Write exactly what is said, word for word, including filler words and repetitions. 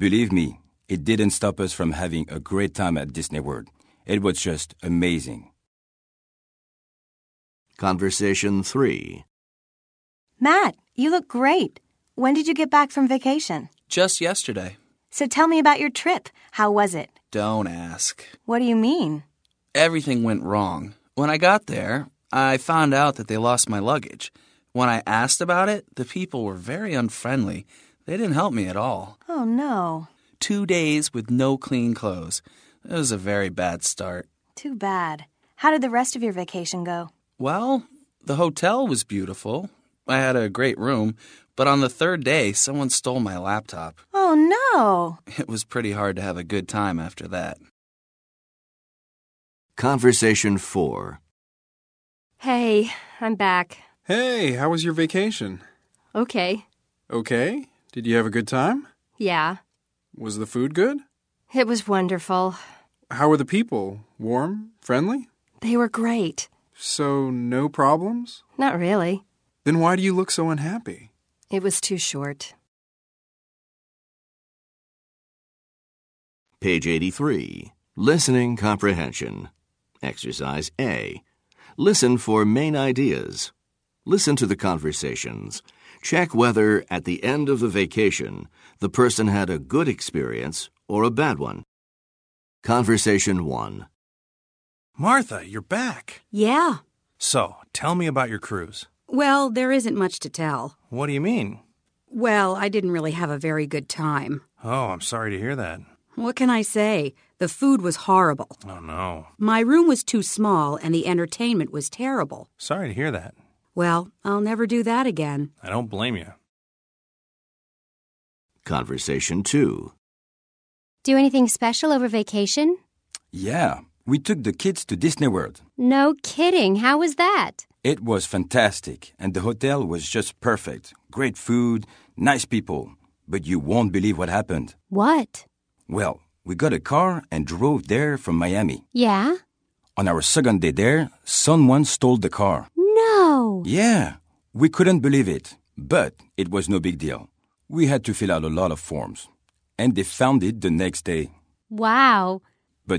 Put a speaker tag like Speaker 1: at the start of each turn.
Speaker 1: Believe me, it didn't stop us from having a great time at Disney World. It was just amazing.
Speaker 2: Conversation three.
Speaker 3: Matt, you look great. When did you get back from vacation?
Speaker 4: Just yesterday.
Speaker 3: So tell me about your trip. How was it?
Speaker 4: Don't ask.
Speaker 3: What do you mean?
Speaker 4: Everything went wrong. When I got there, I found out that they lost my luggage. When I asked about it, the people were very unfriendly. They didn't help me at all.
Speaker 3: Oh, no.
Speaker 4: Two days with no clean clothes. It was a very bad start.
Speaker 3: Too bad. How did the rest of your vacation go?
Speaker 4: Well, the hotel was beautiful. I had a great room, but on the third day, someone stole my laptop.
Speaker 3: Oh, no.
Speaker 4: It was pretty hard to have a good time after that.
Speaker 2: Conversation four.
Speaker 5: Hey, I'm back.
Speaker 6: Hey, how was your vacation?
Speaker 5: Okay.
Speaker 6: Okay. Did you have a good time?
Speaker 5: Yeah.
Speaker 6: Was the food good?
Speaker 5: It was wonderful.
Speaker 6: How were the people? Warm? Friendly?
Speaker 5: They were great.
Speaker 6: So, no problems?
Speaker 5: Not really.
Speaker 6: Then why do you look so unhappy?
Speaker 5: It was too short.
Speaker 2: Page eighty-three. Listening Comprehension. Exercise A. Listen for main ideas. Listen to the conversations. Check whether, at the end of the vacation, the person had a good experience or a bad one. Conversation one.
Speaker 7: Martha, you're back.
Speaker 8: Yeah.
Speaker 7: So, tell me about your cruise.
Speaker 8: Well, there isn't much to tell.
Speaker 7: What do you mean?
Speaker 8: Well, I didn't really have a very good time.
Speaker 7: Oh, I'm sorry to hear that.
Speaker 8: What can I say? The food was horrible.
Speaker 7: Oh, no.
Speaker 8: My room was too small and the entertainment was terrible.
Speaker 7: Sorry to hear that.
Speaker 8: Well, I'll never do that again.
Speaker 7: I don't blame you.
Speaker 2: Conversation two.
Speaker 5: Do anything special over vacation?
Speaker 1: Yeah, we took the kids to Disney World.
Speaker 5: No kidding. How was that?
Speaker 1: It was fantastic, and the hotel was just perfect. Great food, nice people. But you won't believe what happened.
Speaker 5: What?
Speaker 1: Well, we got a car and drove there from Miami.
Speaker 5: Yeah?
Speaker 1: On our second day there, someone stole the car.
Speaker 5: No!
Speaker 1: Yeah, we couldn't believe it, but it was no big deal. We had to fill out a lot of forms, and they found it the next day.
Speaker 5: Wow,